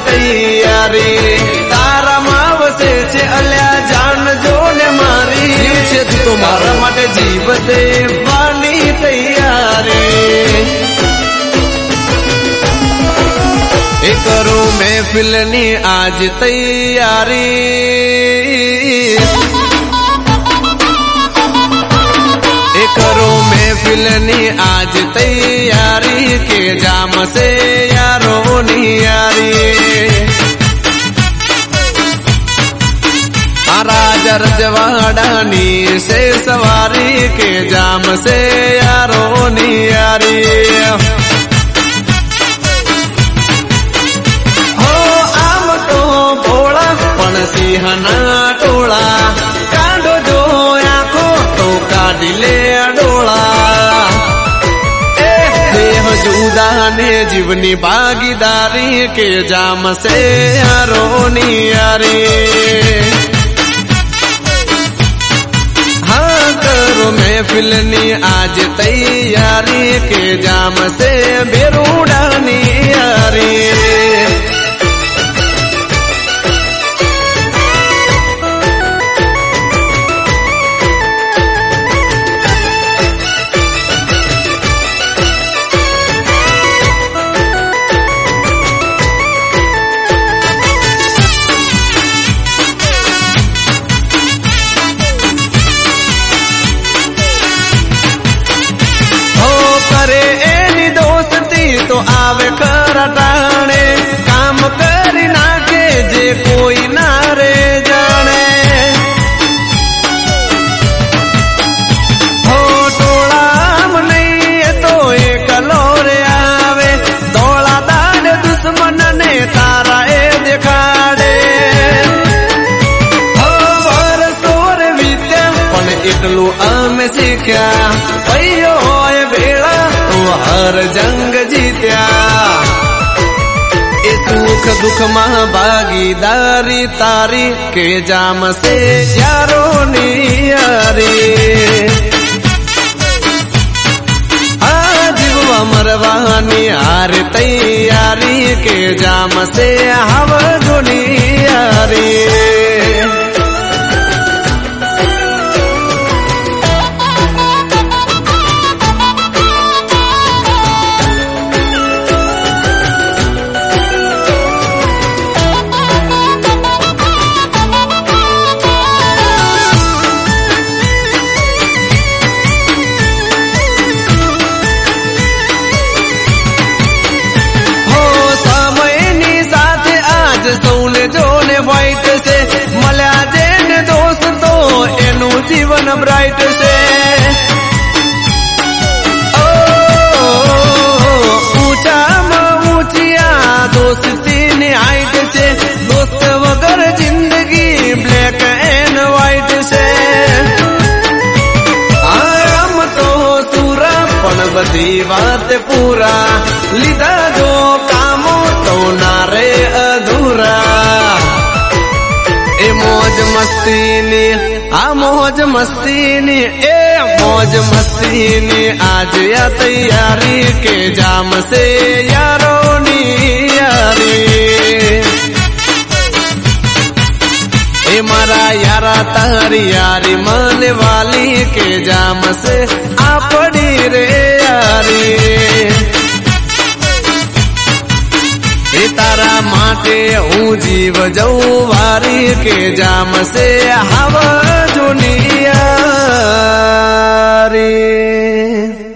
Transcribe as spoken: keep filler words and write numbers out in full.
तैयारी तारा मावसे छे अल्या जान जो ने मारी छे तू तो मारा माटे जीव देवानी तैयारी ए करो महफिलनी आज तैयारी ए करो महफिलनी आज तैयारी के जाम से यारो नी यारी राजा रजवाड़ानी से सवारी के जाम से यारो नी यारी हो आम तो भोला पण सिंहना टोला कांडो जो आंखो तो काढ़ी ले डोला देह जुदा ने जीवनी भागीदारी के जाम से यारो नी यारी महफिलनी आज तैयारी के जाम से बेरूडानी यारी तो आवे करटाणे काम करी नाखे जे कोई ना रे जाने हो टोळाम नहीं तो एकलो रे आवे धोळा दाड़ दुश्मन ने तारा ए देखाड़े हो वरसोर वीत्या पण એટલું અમે શીખ્યા ભઈઓ હોય ભેળા हर जंग जीत्या ए सुख दुख में भागीदारी तारी के जाम से यारो नी यारी जीवा मरवानी हार तैयारी के जाम से हव जोनी यारी सौने जोने वाइट से मल्या जेने दोस्त तो एनु जीवन ब्राइट से ओ ऊंचा में ऊंचिया दोस्ती ने हाइट से दोस्त वगर जिंदगी ब्लैक एंड वाइट से आराम तो सूरा पण बधी बात पूरा लीधा जो कामो तो नारे अधूरा ए मौज मस्ती ने आ मौज मस्ती ने ए मौज मस्ती ने आज या तैयारी के जाम से यारो नी यारी ए मारा यारा तारी यारी माने वाली के जाम से आ पड़ी रे यारी ए तारा माटे हूँ जीव जाऊं वारी के जाम से हवा दुनिया रे।